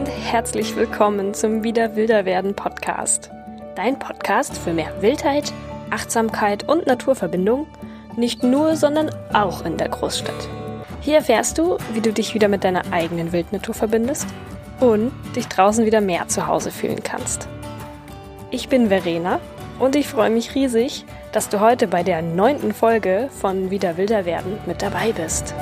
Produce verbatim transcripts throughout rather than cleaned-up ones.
und herzlich willkommen zum Wieder wilder werden Podcast. Dein Podcast für mehr Wildheit, Achtsamkeit und Naturverbindung, nicht nur, sondern auch in der Großstadt. Hier erfährst du, wie du dich wieder mit deiner eigenen Wildnatur verbindest und dich draußen wieder mehr zu Hause fühlen kannst. Ich bin Verena und ich freue mich riesig, dass du heute bei der neunten Folge von Wieder wilder werden mit dabei bist.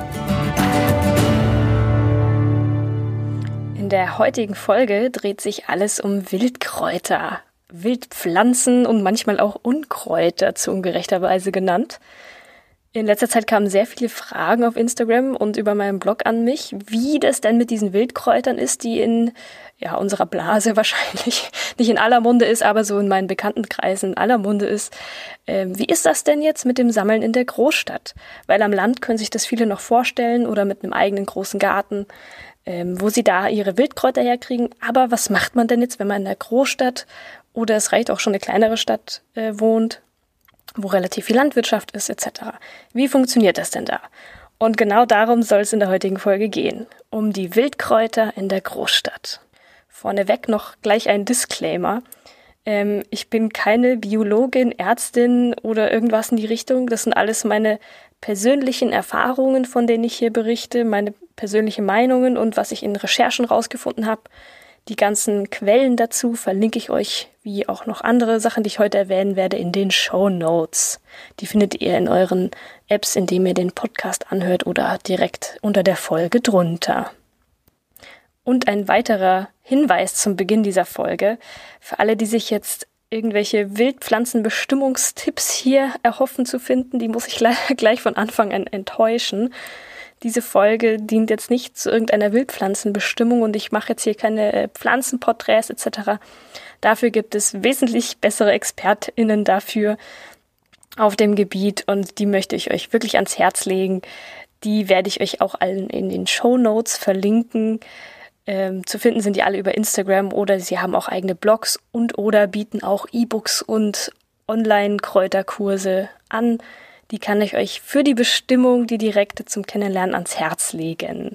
In der heutigen Folge dreht sich alles um Wildkräuter, Wildpflanzen und manchmal auch Unkräuter zu ungerechterweise genannt. In letzter Zeit kamen sehr viele Fragen auf Instagram und über meinen Blog an mich, wie das denn mit diesen Wildkräutern ist, die in ja, unserer Blase wahrscheinlich nicht in aller Munde ist, aber so in meinen Bekanntenkreisen in aller Munde ist. Ähm, wie ist das denn jetzt mit dem Sammeln in der Großstadt? Weil am Land können sich das viele noch vorstellen oder mit einem eigenen großen Garten, ähm, wo sie da ihre Wildkräuter herkriegen. Aber was macht man denn jetzt, wenn man in der Großstadt oder es reicht auch schon eine kleinere Stadt äh, wohnt, wo relativ viel Landwirtschaft ist et cetera. Wie funktioniert das denn da? Und genau darum soll es in der heutigen Folge gehen, um die Wildkräuter in der Großstadt. Vorneweg noch gleich ein Disclaimer. Ähm, ich bin keine Biologin, Ärztin oder irgendwas in die Richtung. Das sind alles meine persönlichen Erfahrungen, von denen ich hier berichte, meine persönlichen Meinungen und was ich in Recherchen rausgefunden habe. Die ganzen Quellen dazu verlinke ich euch, wie auch noch andere Sachen, die ich heute erwähnen werde, in den Shownotes. Die findet ihr in euren Apps, indem ihr den Podcast anhört oder direkt unter der Folge drunter. Und ein weiterer Hinweis zum Beginn dieser Folge, für alle, die sich jetzt irgendwelche Wildpflanzenbestimmungstipps hier erhoffen zu finden, die muss ich gleich von Anfang an enttäuschen. Diese Folge dient jetzt nicht zu irgendeiner Wildpflanzenbestimmung und ich mache jetzt hier keine Pflanzenporträts et cetera. Dafür gibt es wesentlich bessere ExpertInnen dafür auf dem Gebiet und die möchte ich euch wirklich ans Herz legen. Die werde ich euch auch allen in den Shownotes verlinken. Ähm, zu finden sind die alle über Instagram oder sie haben auch eigene Blogs und oder bieten auch E-Books und Online-Kräuterkurse an. Die kann ich euch für die Bestimmung, die direkte zum Kennenlernen ans Herz legen.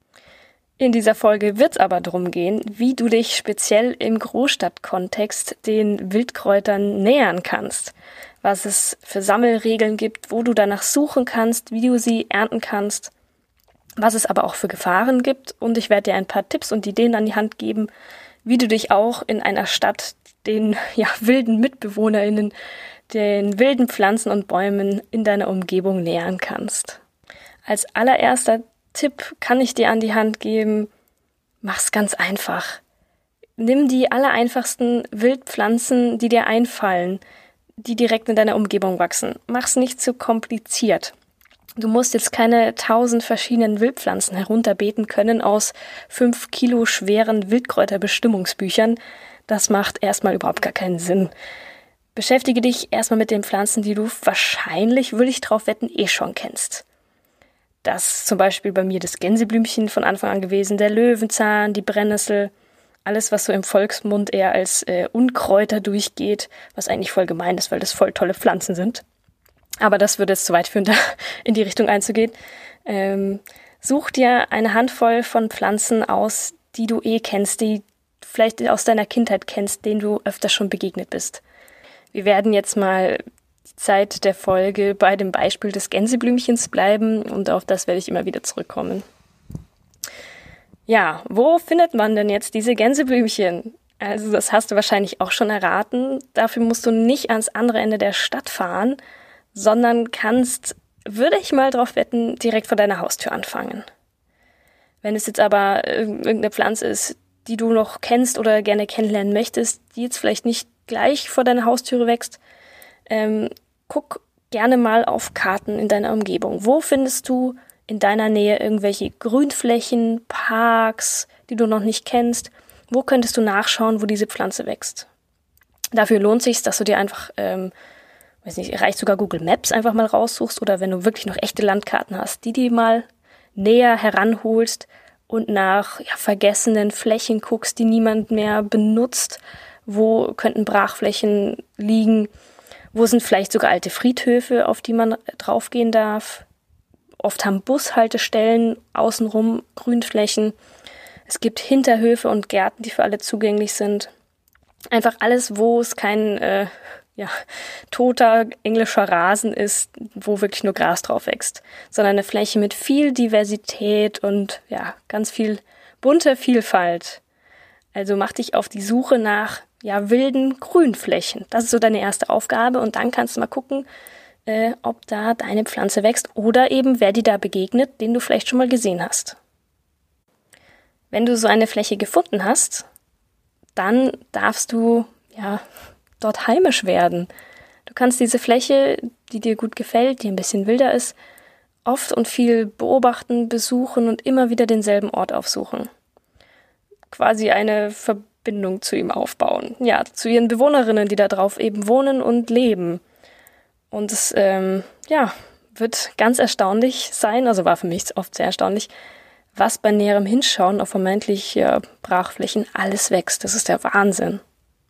In dieser Folge wird es aber darum gehen, wie du dich speziell im Großstadtkontext den Wildkräutern nähern kannst. Was es für Sammelregeln gibt, wo du danach suchen kannst, wie du sie ernten kannst. Was es aber auch für Gefahren gibt. Und ich werde dir ein paar Tipps und Ideen an die Hand geben, wie du dich auch in einer Stadt den ja, wilden MitbewohnerInnen, den wilden Pflanzen und Bäumen in deiner Umgebung nähern kannst. Als allererster Tipp kann ich dir an die Hand geben, mach's ganz einfach. Nimm die allereinfachsten Wildpflanzen, die dir einfallen, die direkt in deiner Umgebung wachsen. Mach's nicht zu kompliziert. Du musst jetzt keine tausend verschiedenen Wildpflanzen herunterbeten können aus fünf Kilo schweren Wildkräuterbestimmungsbüchern. Das macht erstmal überhaupt gar keinen Sinn. Beschäftige dich erstmal mit den Pflanzen, die du wahrscheinlich, würde ich drauf wetten, eh schon kennst. Das ist zum Beispiel bei mir das Gänseblümchen von Anfang an gewesen, der Löwenzahn, die Brennnessel, alles, was so im Volksmund eher als äh, Unkräuter durchgeht, was eigentlich voll gemein ist, weil das voll tolle Pflanzen sind. Aber das würde jetzt zu weit führen, da in die Richtung einzugehen. Ähm, such dir eine Handvoll von Pflanzen aus, die du eh kennst, die du vielleicht aus deiner Kindheit kennst, denen du öfter schon begegnet bist. Wir werden jetzt mal die Zeit der Folge bei dem Beispiel des Gänseblümchens bleiben und auf das werde ich immer wieder zurückkommen. Ja, wo findet man denn jetzt diese Gänseblümchen? Also das hast du wahrscheinlich auch schon erraten. Dafür musst du nicht ans andere Ende der Stadt fahren, sondern kannst, würde ich mal drauf wetten, direkt vor deiner Haustür anfangen. Wenn es jetzt aber irgendeine Pflanze ist, die du noch kennst oder gerne kennenlernen möchtest, die jetzt vielleicht nicht gleich vor deiner Haustüre wächst, ähm, guck gerne mal auf Karten in deiner Umgebung. Wo findest du in deiner Nähe irgendwelche Grünflächen, Parks, die du noch nicht kennst? Wo könntest du nachschauen, wo diese Pflanze wächst? Dafür lohnt es sich, dass du dir einfach, ähm, weiß nicht, reicht sogar Google Maps einfach mal raussuchst oder wenn du wirklich noch echte Landkarten hast, die die mal näher heranholst und nach ja, vergessenen Flächen guckst, die niemand mehr benutzt. Wo könnten Brachflächen liegen? Wo sind vielleicht sogar alte Friedhöfe, auf die man draufgehen darf? Oft haben Bushaltestellen außenrum Grünflächen. Es gibt Hinterhöfe und Gärten, die für alle zugänglich sind. Einfach alles, wo es kein äh, ja, toter englischer Rasen ist, wo wirklich nur Gras drauf wächst, sondern eine Fläche mit viel Diversität und ja, ganz viel bunte Vielfalt. Also mach dich auf die Suche nach ja, wilden Grünflächen. Das ist so deine erste Aufgabe und dann kannst du mal gucken, äh, ob da deine Pflanze wächst oder eben wer dir da begegnet, den du vielleicht schon mal gesehen hast. Wenn du so eine Fläche gefunden hast, dann darfst du ja dort heimisch werden. Du kannst diese Fläche, die dir gut gefällt, die ein bisschen wilder ist, oft und viel beobachten, besuchen und immer wieder denselben Ort aufsuchen. Quasi eine Verbindung zu ihm aufbauen. Ja, zu ihren Bewohnerinnen, die da drauf eben wohnen und leben. Und es ähm, ja, wird ganz erstaunlich sein, also war für mich oft sehr erstaunlich, was bei näherem Hinschauen auf vermeintlich ja, Brachflächen alles wächst. Das ist der Wahnsinn.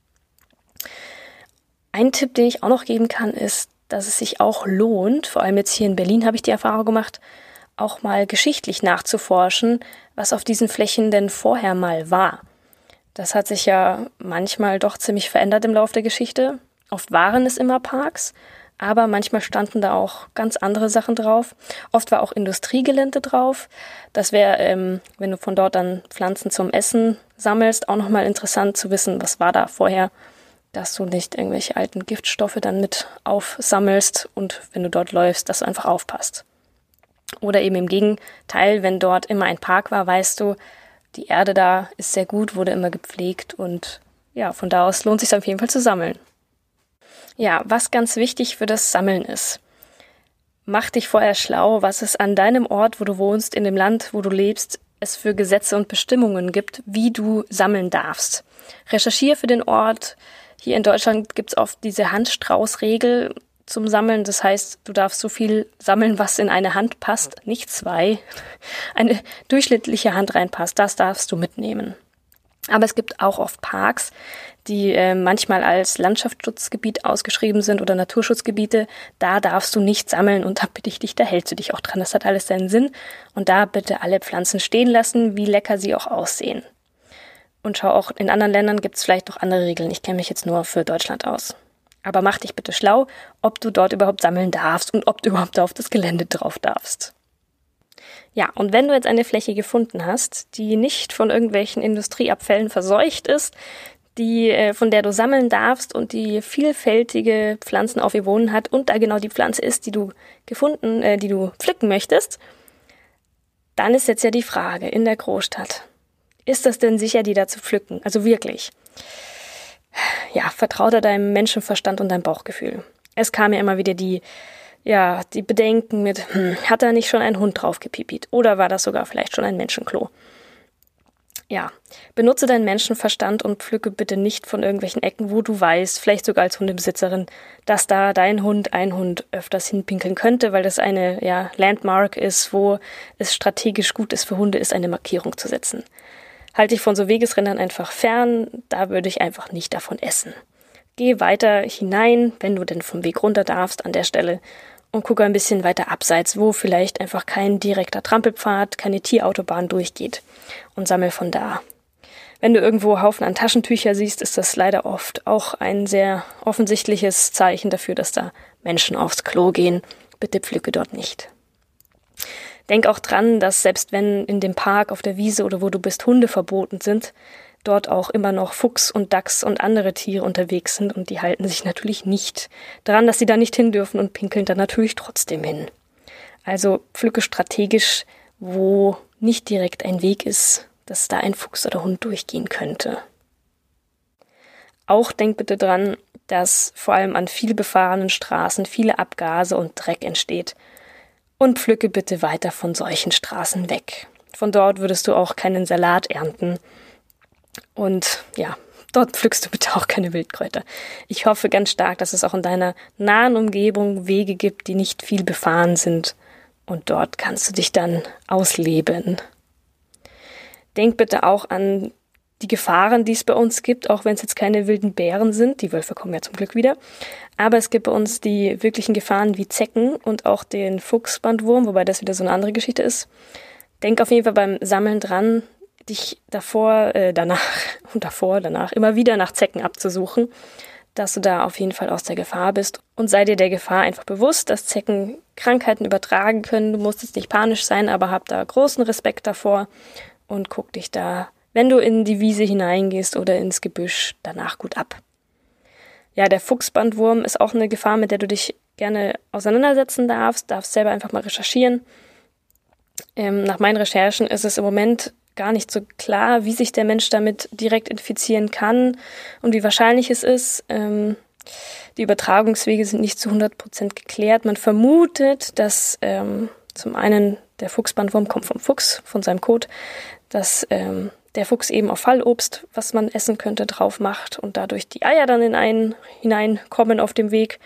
Ein Tipp, den ich auch noch geben kann, ist, dass es sich auch lohnt, vor allem jetzt hier in Berlin habe ich die Erfahrung gemacht, auch mal geschichtlich nachzuforschen, was auf diesen Flächen denn vorher mal war. Das hat sich ja manchmal doch ziemlich verändert im Laufe der Geschichte. Oft waren es immer Parks, aber manchmal standen da auch ganz andere Sachen drauf. Oft war auch Industriegelände drauf. Das wäre, ähm, wenn du von dort dann Pflanzen zum Essen sammelst, auch nochmal interessant zu wissen, was war da vorher, dass du nicht irgendwelche alten Giftstoffe dann mit aufsammelst und wenn du dort läufst, dass du einfach aufpasst. Oder eben im Gegenteil, wenn dort immer ein Park war, weißt du, die Erde da ist sehr gut, wurde immer gepflegt und ja, von da aus lohnt es sich auf jeden Fall zu sammeln. Ja, was ganz wichtig für das Sammeln ist. Mach dich vorher schlau, was es an deinem Ort, wo du wohnst, in dem Land, wo du lebst, es für Gesetze und Bestimmungen gibt, wie du sammeln darfst. Recherchiere für den Ort. Hier in Deutschland gibt es oft diese Handstrauß-Regel zum Sammeln. Das heißt, du darfst so viel sammeln, was in eine Hand passt, nicht zwei. Eine durchschnittliche Hand reinpasst, das darfst du mitnehmen. Aber es gibt auch oft Parks, die äh, manchmal als Landschaftsschutzgebiet ausgeschrieben sind oder Naturschutzgebiete. Da darfst du nicht sammeln und da bitte ich dich, da hältst du dich auch dran. Das hat alles seinen Sinn. Und da bitte alle Pflanzen stehen lassen, wie lecker sie auch aussehen. Und schau auch, in anderen Ländern gibt es vielleicht noch andere Regeln. Ich kenne mich jetzt nur für Deutschland aus. Aber mach dich bitte schlau, ob du dort überhaupt sammeln darfst und ob du überhaupt auf das Gelände drauf darfst. Ja, und wenn du jetzt eine Fläche gefunden hast, die nicht von irgendwelchen Industrieabfällen verseucht ist, die, äh, von der du sammeln darfst und die vielfältige Pflanzen auf ihr Wohnen hat und da genau die Pflanze ist, die du gefunden, äh, die du pflücken möchtest, dann ist jetzt ja die Frage in der Großstadt, ist das denn sicher, die da zu pflücken? Also wirklich. Ja, vertraue da deinem Menschenverstand und deinem Bauchgefühl. Es kam ja immer wieder die, ja, die Bedenken mit, hm, hat da nicht schon ein Hund drauf gepipit? Oder war das sogar vielleicht schon ein Menschenklo? Ja, benutze deinen Menschenverstand und pflücke bitte nicht von irgendwelchen Ecken, wo du weißt, vielleicht sogar als Hundebesitzerin, dass da dein Hund, ein Hund öfters hinpinkeln könnte, weil das eine ja, Landmark ist, wo es strategisch gut ist für Hunde, ist eine Markierung zu setzen. Halte dich von so Wegesrändern einfach fern, da würde ich einfach nicht davon essen. Geh weiter hinein, wenn du denn vom Weg runter darfst an der Stelle und gucke ein bisschen weiter abseits, wo vielleicht einfach kein direkter Trampelpfad, keine Tierautobahn durchgeht und sammel von da. Wenn du irgendwo Haufen an Taschentücher siehst, ist das leider oft auch ein sehr offensichtliches Zeichen dafür, dass da Menschen aufs Klo gehen. Bitte pflücke dort nicht. Denk auch dran, dass selbst wenn in dem Park, auf der Wiese oder wo du bist, Hunde verboten sind, dort auch immer noch Fuchs und Dachs und andere Tiere unterwegs sind und die halten sich natürlich nicht daran, dass sie da nicht hin dürfen und pinkeln dann natürlich trotzdem hin. Also pflücke strategisch, wo nicht direkt ein Weg ist, dass da ein Fuchs oder Hund durchgehen könnte. Auch denk bitte dran, dass vor allem an viel befahrenen Straßen viele Abgase und Dreck entsteht. Und pflücke bitte weiter von solchen Straßen weg. Von dort würdest du auch keinen Salat ernten. Und ja, dort pflückst du bitte auch keine Wildkräuter. Ich hoffe ganz stark, dass es auch in deiner nahen Umgebung Wege gibt, die nicht viel befahren sind. Und dort kannst du dich dann ausleben. Denk bitte auch an die Gefahren, die es bei uns gibt, auch wenn es jetzt keine wilden Bären sind. Die Wölfe kommen ja zum Glück wieder. Aber es gibt bei uns die wirklichen Gefahren wie Zecken und auch den Fuchsbandwurm, wobei das wieder so eine andere Geschichte ist. Denk auf jeden Fall beim Sammeln dran, dich davor, äh, danach und davor, danach immer wieder nach Zecken abzusuchen, dass du da auf jeden Fall aus der Gefahr bist. Und sei dir der Gefahr einfach bewusst, dass Zecken Krankheiten übertragen können. Du musst jetzt nicht panisch sein, aber hab da großen Respekt davor und guck dich da, wenn du in die Wiese hineingehst oder ins Gebüsch, danach gut ab. Ja, der Fuchsbandwurm ist auch eine Gefahr, mit der du dich gerne auseinandersetzen darfst. Darfst selber einfach mal recherchieren. Ähm, nach meinen Recherchen ist es im Moment gar nicht so klar, wie sich der Mensch damit direkt infizieren kann und wie wahrscheinlich es ist. Ähm, die Übertragungswege sind nicht zu hundert Prozent geklärt. Man vermutet, dass ähm, zum einen der Fuchsbandwurm kommt vom Fuchs, von seinem Kot, dass ähm, der Fuchs eben auf Fallobst, was man essen könnte, drauf macht und dadurch die Eier dann in einen hineinkommen auf dem Weg.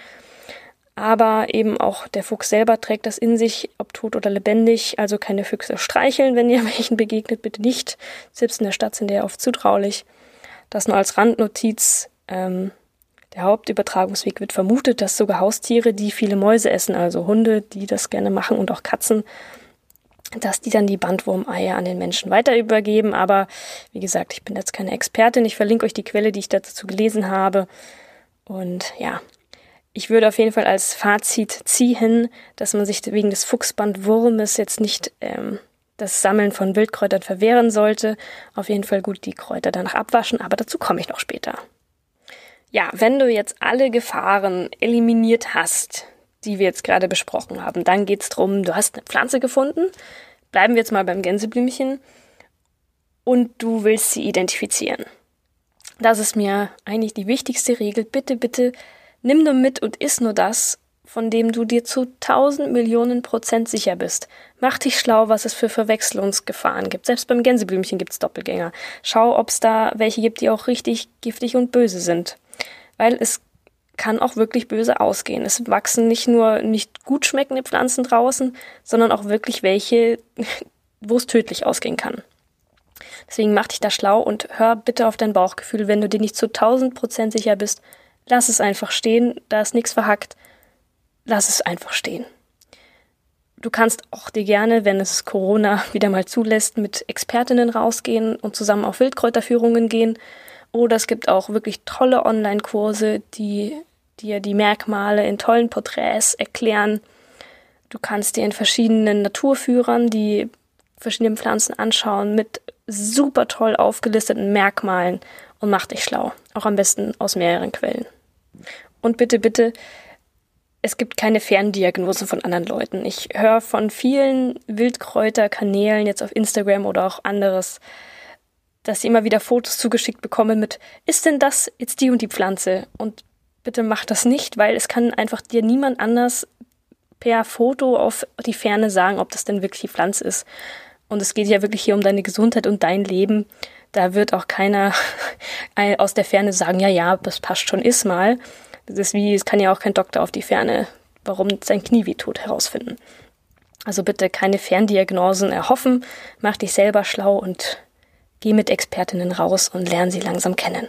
Aber eben auch der Fuchs selber trägt das in sich, ob tot oder lebendig. Also keine Füchse streicheln, wenn ihr welchen begegnet, bitte nicht. Selbst in der Stadt sind die oft zutraulich. Das nur als Randnotiz. Ähm, der Hauptübertragungsweg wird vermutet, dass sogar Haustiere, die viele Mäuse essen, also Hunde, die das gerne machen und auch Katzen, dass die dann die Bandwurmeier an den Menschen weiter übergeben. Aber wie gesagt, ich bin jetzt keine Expertin. Ich verlinke euch die Quelle, die ich dazu gelesen habe. Und ja, ich würde auf jeden Fall als Fazit ziehen, dass man sich wegen des Fuchsbandwurmes jetzt nicht ähm, das Sammeln von Wildkräutern verwehren sollte. Auf jeden Fall gut die Kräuter danach abwaschen, aber dazu komme ich noch später. Ja, wenn du jetzt alle Gefahren eliminiert hast, die wir jetzt gerade besprochen haben, dann geht's drum, du hast eine Pflanze gefunden, bleiben wir jetzt mal beim Gänseblümchen, und du willst sie identifizieren. Das ist mir eigentlich die wichtigste Regel. Bitte, bitte nimm nur mit und iss nur das, von dem du dir zu tausend Millionen Prozent sicher bist. Mach dich schlau, was es für Verwechslungsgefahren gibt. Selbst beim Gänseblümchen gibt's Doppelgänger. Schau, ob es da welche gibt, die auch richtig giftig und böse sind. Weil es kann auch wirklich böse ausgehen. Es wachsen nicht nur nicht gut schmeckende Pflanzen draußen, sondern auch wirklich welche, wo es tödlich ausgehen kann. Deswegen mach dich da schlau und hör bitte auf dein Bauchgefühl. Wenn du dir nicht zu tausend Prozent sicher bist, lass es einfach stehen. Da ist nichts verhackt. Lass es einfach stehen. Du kannst auch dir gerne, wenn es Corona wieder mal zulässt, mit Expertinnen rausgehen und zusammen auf Wildkräuterführungen gehen. Oder es gibt auch wirklich tolle Online-Kurse, die dir die Merkmale in tollen Porträts erklären. Du kannst dir in verschiedenen Naturführern die verschiedenen Pflanzen anschauen mit super toll aufgelisteten Merkmalen und mach dich schlau. Auch am besten aus mehreren Quellen. Und bitte, bitte, es gibt keine Ferndiagnosen von anderen Leuten. Ich höre von vielen Wildkräuterkanälen jetzt auf Instagram oder auch anderes, dass sie immer wieder Fotos zugeschickt bekommen mit, ist denn das jetzt die und die Pflanze? Und bitte mach das nicht, weil es kann einfach dir niemand anders per Foto auf die Ferne sagen, ob das denn wirklich die Pflanze ist. Und es geht ja wirklich hier um deine Gesundheit und dein Leben. Da wird auch keiner aus der Ferne sagen, ja, ja, das passt schon, iss mal. Das ist wie, es kann ja auch kein Doktor auf die Ferne, warum sein Knie wehtut, herausfinden. Also bitte keine Ferndiagnosen erhoffen, mach dich selber schlau und geh mit Expertinnen raus und lern sie langsam kennen.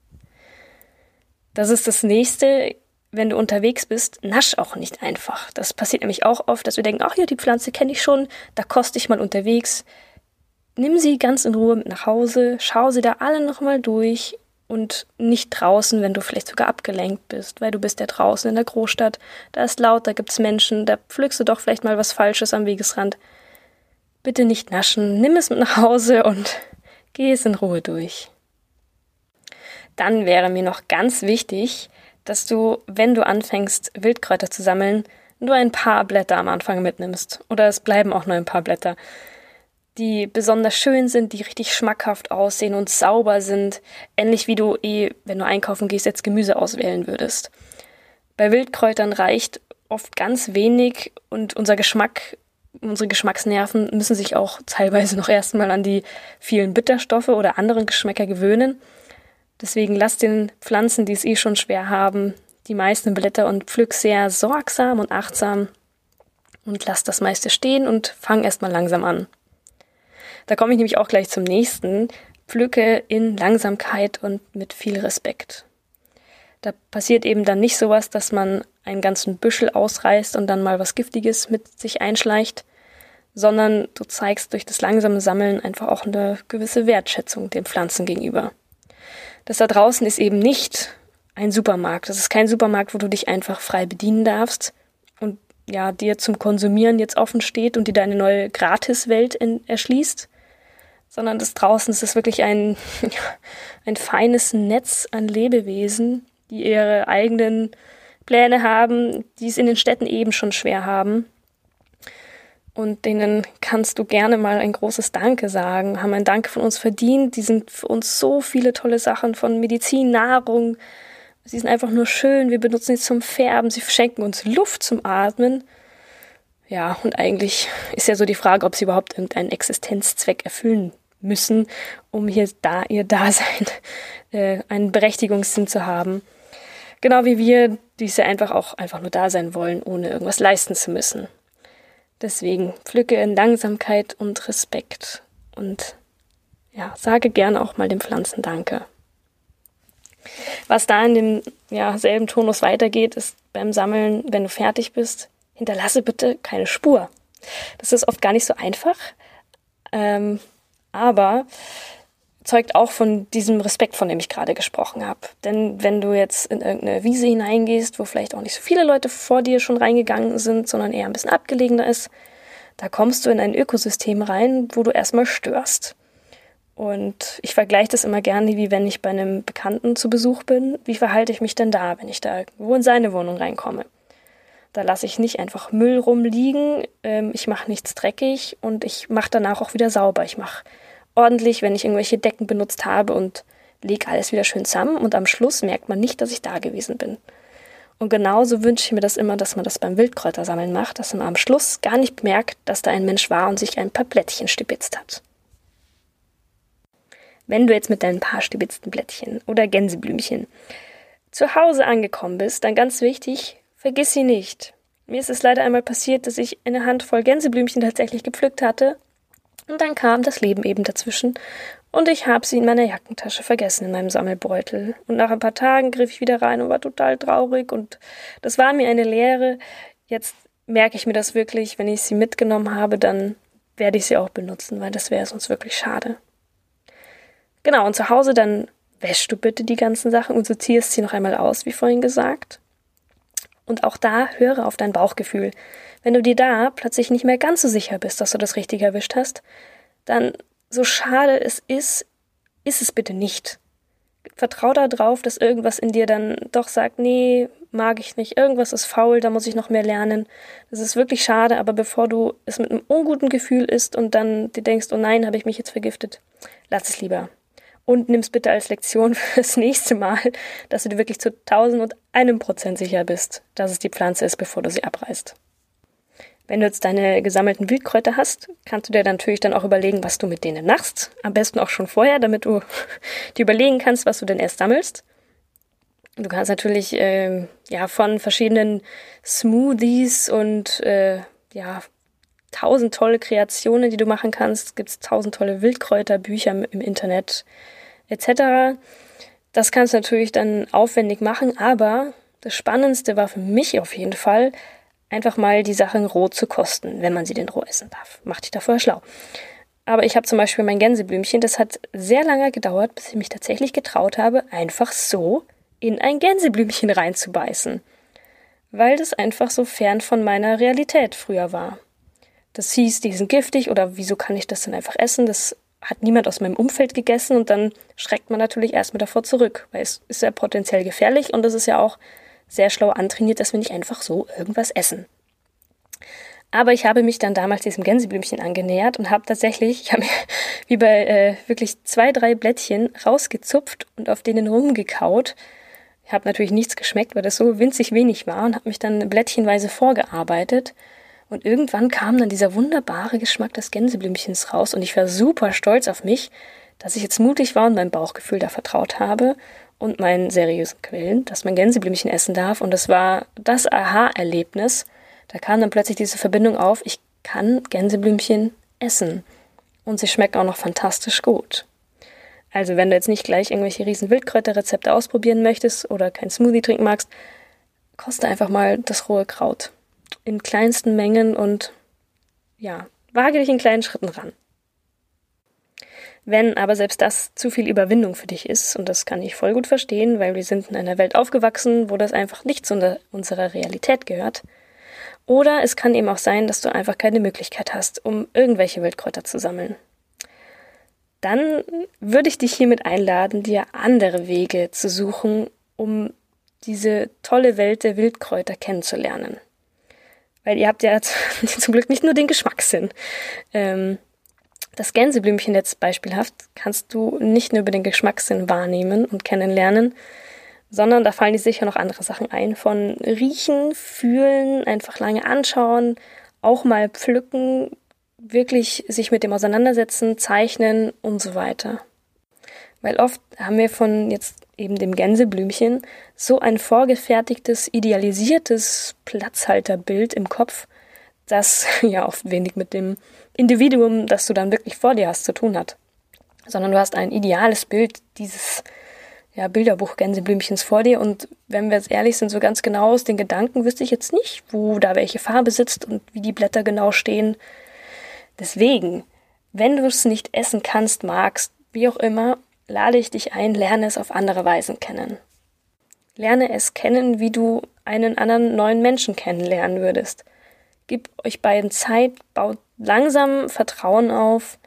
Das ist das Nächste, wenn du unterwegs bist, nasch auch nicht einfach. Das passiert nämlich auch oft, dass wir denken, ach ja, die Pflanze kenne ich schon, da koste ich mal unterwegs. Nimm sie ganz in Ruhe mit nach Hause, schau sie da alle nochmal durch und nicht draußen, wenn du vielleicht sogar abgelenkt bist, weil du bist ja draußen in der Großstadt, da ist laut, da gibt's Menschen, da pflückst du doch vielleicht mal was Falsches am Wegesrand. Bitte nicht naschen, nimm es mit nach Hause und geh es in Ruhe durch. Dann wäre mir noch ganz wichtig, dass du, wenn du anfängst, Wildkräuter zu sammeln, nur ein paar Blätter am Anfang mitnimmst. Oder es bleiben auch nur ein paar Blätter, die besonders schön sind, die richtig schmackhaft aussehen und sauber sind. Ähnlich wie du eh, wenn du einkaufen gehst, jetzt Gemüse auswählen würdest. Bei Wildkräutern reicht oft ganz wenig und unser Geschmack, unsere Geschmacksnerven müssen sich auch teilweise noch erstmal an die vielen Bitterstoffe oder anderen Geschmäcker gewöhnen. Deswegen lass den Pflanzen, die es eh schon schwer haben, die meisten Blätter und pflück sehr sorgsam und achtsam und lass das meiste stehen und fang erstmal langsam an. Da komme ich nämlich auch gleich zum nächsten. Pflücke in Langsamkeit und mit viel Respekt. Da passiert eben dann nicht sowas, dass man einen ganzen Büschel ausreißt und dann mal was Giftiges mit sich einschleicht, sondern du zeigst durch das langsame Sammeln einfach auch eine gewisse Wertschätzung den Pflanzen gegenüber. Das da draußen ist eben nicht ein Supermarkt. Das ist kein Supermarkt, wo du dich einfach frei bedienen darfst und ja, dir zum Konsumieren jetzt offen steht und dir deine neue Gratiswelt in, erschließt, sondern das draußen ist es wirklich ein, ein feines Netz an Lebewesen, die ihre eigenen Pläne haben, die es in den Städten eben schon schwer haben. Und denen kannst du gerne mal ein großes Danke sagen, haben ein Danke von uns verdient. Die sind für uns so viele tolle Sachen von Medizin, Nahrung. Sie sind einfach nur schön, wir benutzen sie zum Färben, sie schenken uns Luft zum Atmen. Ja, und eigentlich ist ja so die Frage, ob sie überhaupt irgendeinen Existenzzweck erfüllen müssen, um hier da ihr Dasein äh, einen Berechtigungssinn zu haben. Genau wie wir, die ja einfach auch einfach nur da sein wollen, ohne irgendwas leisten zu müssen. Deswegen pflücke in Langsamkeit und Respekt und ja, sage gerne auch mal den Pflanzen Danke. Was da in dem ja, selben Tonus weitergeht, ist beim Sammeln, wenn du fertig bist, hinterlasse bitte keine Spur. Das ist oft gar nicht so einfach, ähm, aber zeugt auch von diesem Respekt, von dem ich gerade gesprochen habe. Denn wenn du jetzt in irgendeine Wiese hineingehst, wo vielleicht auch nicht so viele Leute vor dir schon reingegangen sind, sondern eher ein bisschen abgelegener ist, da kommst du in ein Ökosystem rein, wo du erstmal störst. Und ich vergleiche das immer gerne, wie wenn ich bei einem Bekannten zu Besuch bin. Wie verhalte ich mich denn da, wenn ich da irgendwo in seine Wohnung reinkomme? Da lasse ich nicht einfach Müll rumliegen, ähm, ich mache nichts dreckig und ich mache danach auch wieder sauber. Ich mache ordentlich, wenn ich irgendwelche Decken benutzt habe und lege alles wieder schön zusammen und am Schluss merkt man nicht, dass ich da gewesen bin. Und genauso wünsche ich mir das immer, dass man das beim Wildkräutersammeln macht, dass man am Schluss gar nicht merkt, dass da ein Mensch war und sich ein paar Blättchen stibitzt hat. Wenn du jetzt mit deinen paar stibitzten Blättchen oder Gänseblümchen zu Hause angekommen bist, dann ganz wichtig, vergiss sie nicht. Mir ist es leider einmal passiert, dass ich eine Handvoll Gänseblümchen tatsächlich gepflückt hatte und dann kam das Leben eben dazwischen und ich habe sie in meiner Jackentasche vergessen, in meinem Sammelbeutel. Und nach ein paar Tagen griff ich wieder rein und war total traurig und das war mir eine Lehre. Jetzt merke ich mir das wirklich, wenn ich sie mitgenommen habe, dann werde ich sie auch benutzen, weil das wäre sonst wirklich schade. Genau, und zu Hause dann wäschst du bitte die ganzen Sachen und sortierst sie noch einmal aus, wie vorhin gesagt. Und auch da höre auf dein Bauchgefühl. Wenn du dir da plötzlich nicht mehr ganz so sicher bist, dass du das richtig erwischt hast, dann, so schade es ist, ist es bitte nicht. Vertrau darauf, dass irgendwas in dir dann doch sagt, nee, mag ich nicht, irgendwas ist faul, da muss ich noch mehr lernen. Das ist wirklich schade, aber bevor du es mit einem unguten Gefühl isst und dann dir denkst, oh nein, habe ich mich jetzt vergiftet, lass es lieber. Und nimm's bitte als Lektion fürs nächste Mal, dass du dir wirklich zu tausend und einem Prozent sicher bist, dass es die Pflanze ist, bevor du sie abreißt. Wenn du jetzt deine gesammelten Wildkräuter hast, kannst du dir natürlich dann auch überlegen, was du mit denen machst. Am besten auch schon vorher, damit du dir überlegen kannst, was du denn erst sammelst. Du kannst natürlich äh, ja von verschiedenen Smoothies und äh, ja tausend tolle Kreationen, die du machen kannst. Es gibt tausend tolle Wildkräuterbücher im Internet et cetera. Das kannst du natürlich dann aufwendig machen, aber das Spannendste war für mich auf jeden Fall, einfach mal die Sachen roh zu kosten, wenn man sie denn roh essen darf. Mach dich da vorher schlau. Aber ich habe zum Beispiel mein Gänseblümchen, das hat sehr lange gedauert, bis ich mich tatsächlich getraut habe, einfach so in ein Gänseblümchen reinzubeißen. Weil das einfach so fern von meiner Realität früher war. Das hieß, die sind giftig oder wieso kann ich das denn einfach essen? Das hat niemand aus meinem Umfeld gegessen und dann schreckt man natürlich erstmal davor zurück, weil es ist ja potenziell gefährlich und es ist ja auch sehr schlau antrainiert, dass wir nicht einfach so irgendwas essen. Aber ich habe mich dann damals diesem Gänseblümchen angenähert und habe tatsächlich, ich habe mir wie bei äh, wirklich zwei, drei Blättchen rausgezupft und auf denen rumgekaut. Ich habe natürlich nichts geschmeckt, weil das so winzig wenig war und habe mich dann blättchenweise vorgearbeitet. Und irgendwann kam dann dieser wunderbare Geschmack des Gänseblümchens raus und ich war super stolz auf mich, dass ich jetzt mutig war und meinem Bauchgefühl da vertraut habe und meinen seriösen Quellen, dass man Gänseblümchen essen darf. Und das war das Aha-Erlebnis. Da kam dann plötzlich diese Verbindung auf, ich kann Gänseblümchen essen. Und sie schmecken auch noch fantastisch gut. Also wenn du jetzt nicht gleich irgendwelche riesen Wildkräuterrezepte ausprobieren möchtest oder kein Smoothie trinken magst, koste einfach mal das rohe Kraut. In kleinsten Mengen und ja, wage dich in kleinen Schritten ran. Wenn aber selbst das zu viel Überwindung für dich ist, und das kann ich voll gut verstehen, weil wir sind in einer Welt aufgewachsen, wo das einfach nicht zu unserer Realität gehört. Oder es kann eben auch sein, dass du einfach keine Möglichkeit hast, um irgendwelche Wildkräuter zu sammeln. Dann würde ich dich hiermit einladen, dir andere Wege zu suchen, um diese tolle Welt der Wildkräuter kennenzulernen. Weil ihr habt ja zum Glück nicht nur den Geschmackssinn. Ähm, das Gänseblümchen jetzt beispielhaft kannst du nicht nur über den Geschmackssinn wahrnehmen und kennenlernen, sondern da fallen dir sicher noch andere Sachen ein. Von riechen, fühlen, einfach lange anschauen, auch mal pflücken, wirklich sich mit dem auseinandersetzen, zeichnen und so weiter. Weil oft haben wir von jetzt eben dem Gänseblümchen so ein vorgefertigtes, idealisiertes Platzhalterbild im Kopf, das ja oft wenig mit dem Individuum, das du dann wirklich vor dir hast, zu tun hat. Sondern du hast ein ideales Bild dieses ja, Bilderbuch Gänseblümchens vor dir, und wenn wir jetzt ehrlich sind, so ganz genau aus den Gedanken wüsste ich jetzt nicht, wo da welche Farbe sitzt und wie die Blätter genau stehen. Deswegen, wenn du es nicht essen kannst, magst, wie auch immer, lade ich dich ein, lerne es auf andere Weisen kennen. Lerne es kennen, wie du einen anderen neuen Menschen kennenlernen würdest. Gib euch beiden Zeit, baut langsam Vertrauen auf,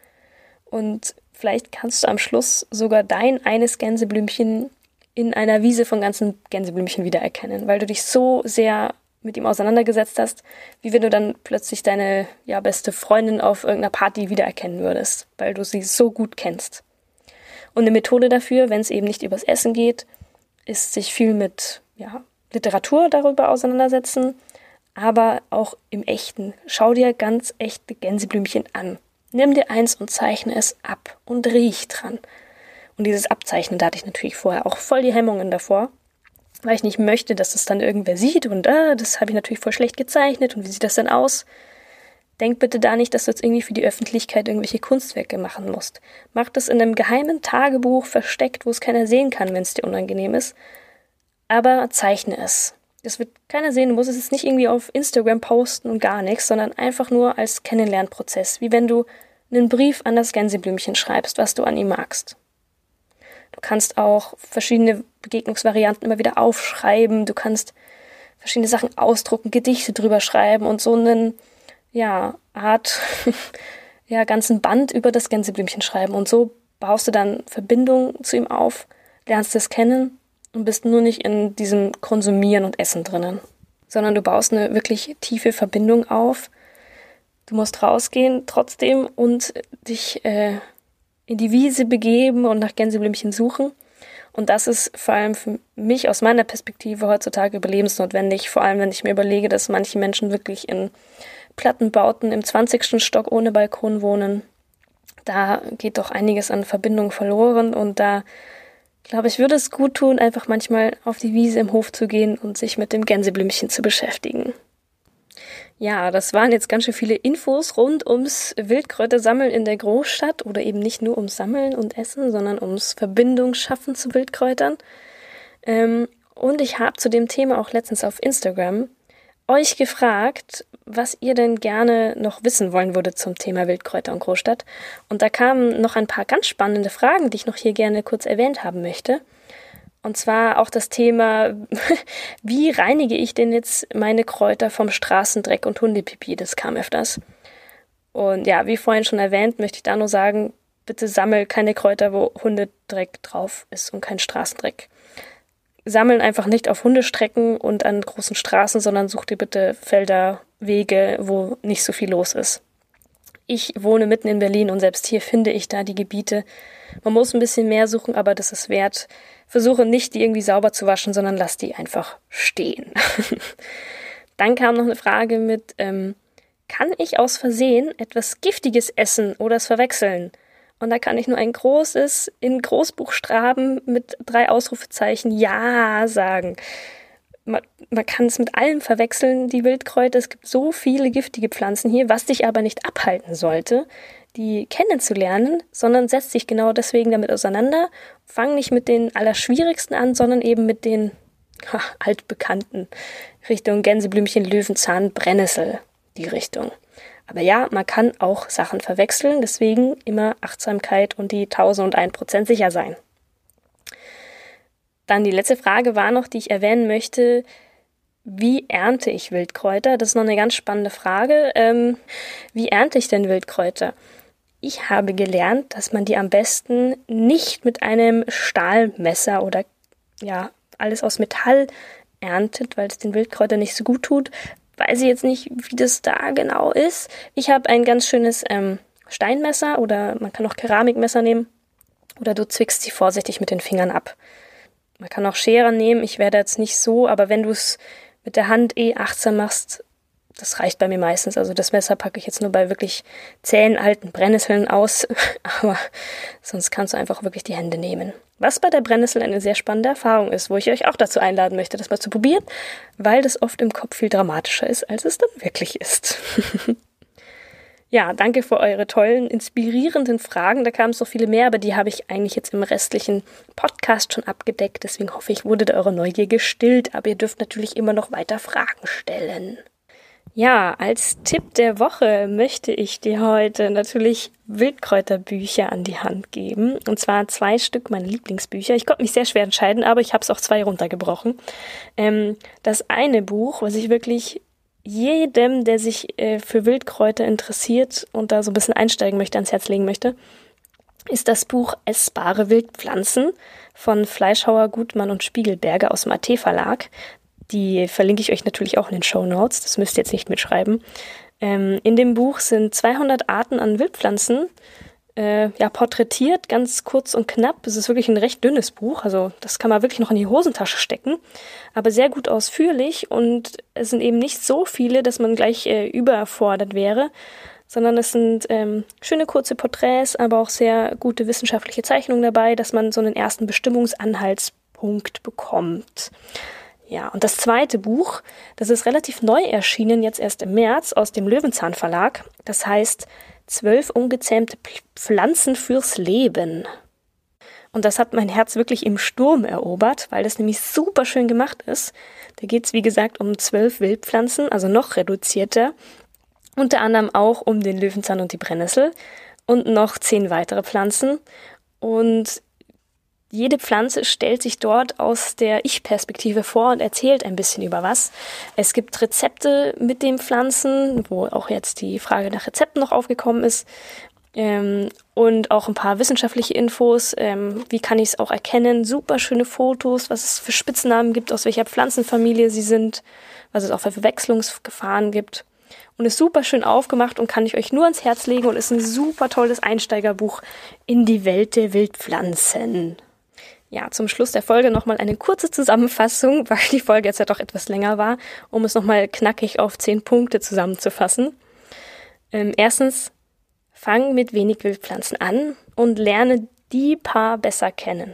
und vielleicht kannst du am Schluss sogar dein eines Gänseblümchen in einer Wiese von ganzen Gänseblümchen wiedererkennen, weil du dich so sehr mit ihm auseinandergesetzt hast, wie wenn du dann plötzlich deine ja, beste Freundin auf irgendeiner Party wiedererkennen würdest, weil du sie so gut kennst. Und eine Methode dafür, wenn es eben nicht übers Essen geht, ist sich viel mit ja, Literatur darüber auseinandersetzen, aber auch im Echten. Schau dir ganz echte Gänseblümchen an. Nimm dir eins und zeichne es ab und riech dran. Und dieses Abzeichnen, da hatte ich natürlich vorher auch voll die Hemmungen davor, weil ich nicht möchte, dass das dann irgendwer sieht und äh, das habe ich natürlich voll schlecht gezeichnet und wie sieht das denn aus? Denk bitte da nicht, dass du jetzt irgendwie für die Öffentlichkeit irgendwelche Kunstwerke machen musst. Mach das in einem geheimen Tagebuch versteckt, wo es keiner sehen kann, wenn es dir unangenehm ist. Aber zeichne es. Das wird keiner sehen, du musst es jetzt nicht irgendwie auf Instagram posten und gar nichts, sondern einfach nur als Kennenlernprozess, wie wenn du einen Brief an das Gänseblümchen schreibst, was du an ihm magst. Du kannst auch verschiedene Begegnungsvarianten immer wieder aufschreiben, du kannst verschiedene Sachen ausdrucken, Gedichte drüber schreiben und so einen, ja, Art, ja, ganzen Band über das Gänseblümchen schreiben, und so baust du dann Verbindung zu ihm auf, lernst es kennen und bist nur nicht in diesem Konsumieren und Essen drinnen, sondern du baust eine wirklich tiefe Verbindung auf. Du musst rausgehen trotzdem und dich äh, in die Wiese begeben und nach Gänseblümchen suchen. Und das ist vor allem für mich aus meiner Perspektive heutzutage überlebensnotwendig, vor allem wenn ich mir überlege, dass manche Menschen wirklich in Plattenbauten im zwanzigsten Stock ohne Balkon wohnen. Da geht doch einiges an Verbindung verloren, und da Ich glaube, ich würde es gut tun, einfach manchmal auf die Wiese im Hof zu gehen und sich mit dem Gänseblümchen zu beschäftigen. Ja, das waren jetzt ganz schön viele Infos rund ums Wildkräutersammeln in der Großstadt, oder eben nicht nur ums Sammeln und Essen, sondern ums Verbindung schaffen zu Wildkräutern. Ähm, und ich habe zu dem Thema auch letztens auf Instagram euch gefragt, was ihr denn gerne noch wissen wollen würdet zum Thema Wildkräuter und Großstadt. Und da kamen noch ein paar ganz spannende Fragen, die ich noch hier gerne kurz erwähnt haben möchte. Und zwar auch das Thema, wie reinige ich denn jetzt meine Kräuter vom Straßendreck und Hundepipi? Das kam öfters. Und ja, wie vorhin schon erwähnt, möchte ich da nur sagen, bitte sammel keine Kräuter, wo Hundedreck drauf ist und kein Straßendreck. Sammeln einfach nicht auf Hundestrecken und an großen Straßen, sondern such dir bitte Felder, Wege, wo nicht so viel los ist. Ich wohne mitten in Berlin und selbst hier finde ich da die Gebiete. Man muss ein bisschen mehr suchen, aber das ist wert. Versuche nicht, die irgendwie sauber zu waschen, sondern lass die einfach stehen. Dann kam noch eine Frage mit, ähm, kann ich aus Versehen etwas Giftiges essen oder es verwechseln? Und da kann ich nur ein großes, in Großbuchstaben mit drei Ausrufezeichen Ja sagen. Man, man kann es mit allem verwechseln, die Wildkräuter. Es gibt so viele giftige Pflanzen hier, was dich aber nicht abhalten sollte, die kennenzulernen, sondern setzt dich genau deswegen damit auseinander. Fang nicht mit den Allerschwierigsten an, sondern eben mit den ha, altbekannten Richtung Gänseblümchen, Löwenzahn, Brennnessel, die Richtung. Aber ja, man kann auch Sachen verwechseln, deswegen immer Achtsamkeit und die tausendundeins Prozent sicher sein. Dann die letzte Frage war noch, die ich erwähnen möchte: Wie ernte ich Wildkräuter? Das ist noch eine ganz spannende Frage. Ähm, wie ernte ich denn Wildkräuter? Ich habe gelernt, dass man die am besten nicht mit einem Stahlmesser oder ja alles aus Metall erntet, weil es den Wildkräutern nicht so gut tut. Weiß ich jetzt nicht, wie das da genau ist. Ich habe ein ganz schönes ähm, Steinmesser oder man kann auch Keramikmesser nehmen oder du zwickst sie vorsichtig mit den Fingern ab. Man kann auch Schere nehmen, ich werde jetzt nicht so, aber wenn du es mit der Hand eh achtsam machst, das reicht bei mir meistens. Also das Messer packe ich jetzt nur bei wirklich zähen alten Brennnesseln aus, aber sonst kannst du einfach wirklich die Hände nehmen. Was bei der Brennnessel eine sehr spannende Erfahrung ist, wo ich euch auch dazu einladen möchte, das mal zu probieren, weil das oft im Kopf viel dramatischer ist, als es dann wirklich ist. Ja, danke für eure tollen, inspirierenden Fragen. Da kamen es noch viele mehr, aber die habe ich eigentlich jetzt im restlichen Podcast schon abgedeckt. Deswegen hoffe ich, wurde eure Neugier gestillt. Aber ihr dürft natürlich immer noch weiter Fragen stellen. Ja, als Tipp der Woche möchte ich dir heute natürlich Wildkräuterbücher an die Hand geben. Und zwar zwei Stück meine Lieblingsbücher. Ich konnte mich sehr schwer entscheiden, aber ich habe es auch zwei runtergebrochen. Ähm, das eine Buch, was ich wirklich jedem, der sich äh, für Wildkräuter interessiert und da so ein bisschen einsteigen möchte, ans Herz legen möchte, ist das Buch Essbare Wildpflanzen von Fleischhauer, Gutmann und Spiegelberger aus dem A T Verlag. Die verlinke ich euch natürlich auch in den Shownotes, das müsst ihr jetzt nicht mitschreiben. Ähm, in dem Buch sind zweihundert Arten an Wildpflanzen äh, ja, porträtiert, ganz kurz und knapp. Es ist wirklich ein recht dünnes Buch, also das kann man wirklich noch in die Hosentasche stecken, aber sehr gut ausführlich und es sind eben nicht so viele, dass man gleich äh, überfordert wäre, sondern es sind ähm, schöne kurze Porträts, aber auch sehr gute wissenschaftliche Zeichnungen dabei, dass man so einen ersten Bestimmungsanhaltspunkt bekommt. Ja, und das zweite Buch, das ist relativ neu erschienen, jetzt erst im März, aus dem Löwenzahn Verlag. Das heißt Zwölf ungezähmte Pflanzen fürs Leben. Und das hat mein Herz wirklich im Sturm erobert, weil das nämlich super schön gemacht ist. Da geht es, wie gesagt, um zwölf Wildpflanzen, also noch reduzierter. Unter anderem auch um den Löwenzahn und die Brennnessel und noch zehn weitere Pflanzen. Und jede Pflanze stellt sich dort aus der Ich-Perspektive vor und erzählt ein bisschen über was. Es gibt Rezepte mit den Pflanzen, wo auch jetzt die Frage nach Rezepten noch aufgekommen ist. Ähm, und auch ein paar wissenschaftliche Infos. Ähm, wie kann ich es auch erkennen? Super schöne Fotos, was es für Spitznamen gibt, aus welcher Pflanzenfamilie sie sind, was es auch für Verwechslungsgefahren gibt. Und ist super schön aufgemacht und kann ich euch nur ans Herz legen und ist ein super tolles Einsteigerbuch in die Welt der Wildpflanzen. Ja, zum Schluss der Folge nochmal eine kurze Zusammenfassung, weil die Folge jetzt ja doch etwas länger war, um es nochmal knackig auf zehn Punkte zusammenzufassen. Ähm, erstens, fang mit wenig Wildpflanzen an und lerne die paar besser kennen.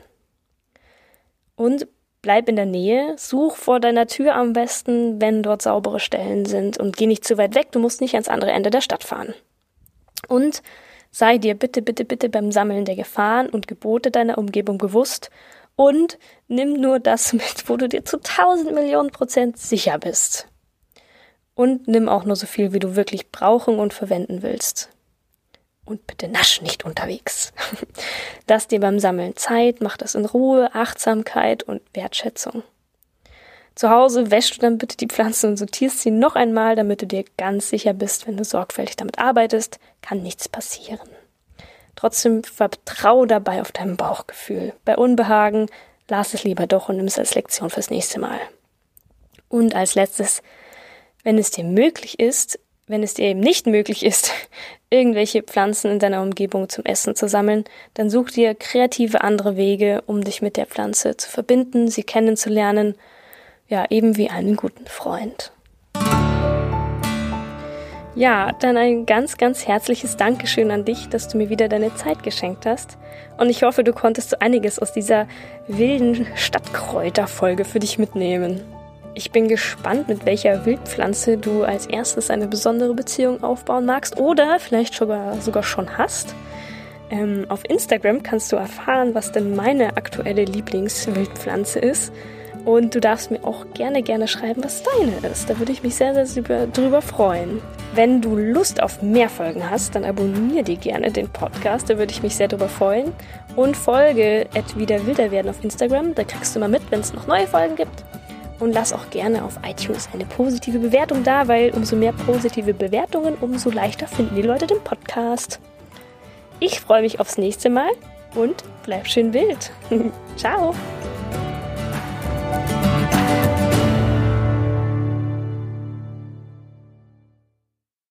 Und bleib in der Nähe, such vor deiner Tür am besten, wenn dort saubere Stellen sind und geh nicht zu weit weg, du musst nicht ans andere Ende der Stadt fahren. Und sei dir bitte, bitte, bitte beim Sammeln der Gefahren und Gebote deiner Umgebung bewusst und nimm nur das mit, wo du dir zu tausend Millionen Prozent sicher bist. Und nimm auch nur so viel, wie du wirklich brauchen und verwenden willst. Und bitte nasch nicht unterwegs. Lass dir beim Sammeln Zeit, mach das in Ruhe, Achtsamkeit und Wertschätzung. Zu Hause wäschst du dann bitte die Pflanzen und sortierst sie noch einmal, damit du dir ganz sicher bist, wenn du sorgfältig damit arbeitest, kann nichts passieren. Trotzdem vertrau dabei auf dein Bauchgefühl. Bei Unbehagen lass es lieber doch und nimm es als Lektion fürs nächste Mal. Und als letztes, wenn es dir möglich ist, wenn es dir eben nicht möglich ist, irgendwelche Pflanzen in deiner Umgebung zum Essen zu sammeln, dann such dir kreative andere Wege, um dich mit der Pflanze zu verbinden, sie kennenzulernen. Ja, eben wie einen guten Freund. Ja, dann ein ganz, ganz herzliches Dankeschön an dich, dass du mir wieder deine Zeit geschenkt hast. Und ich hoffe, du konntest so einiges aus dieser wilden Stadtkräuterfolge für dich mitnehmen. Ich bin gespannt, mit welcher Wildpflanze du als erstes eine besondere Beziehung aufbauen magst oder vielleicht sogar, sogar schon hast. Ähm, auf Instagram kannst du erfahren, was denn meine aktuelle Lieblingswildpflanze ist. Und du darfst mir auch gerne, gerne schreiben, was deine ist. Da würde ich mich sehr, sehr drüber freuen. Wenn du Lust auf mehr Folgen hast, dann abonniere dir gerne den Podcast. Da würde ich mich sehr drüber freuen. Und folge at wieder wilder werden auf Instagram. Da kriegst du mal mit, wenn es noch neue Folgen gibt. Und lass auch gerne auf iTunes eine positive Bewertung da, weil umso mehr positive Bewertungen, umso leichter finden die Leute den Podcast. Ich freue mich aufs nächste Mal und bleib schön wild. Ciao!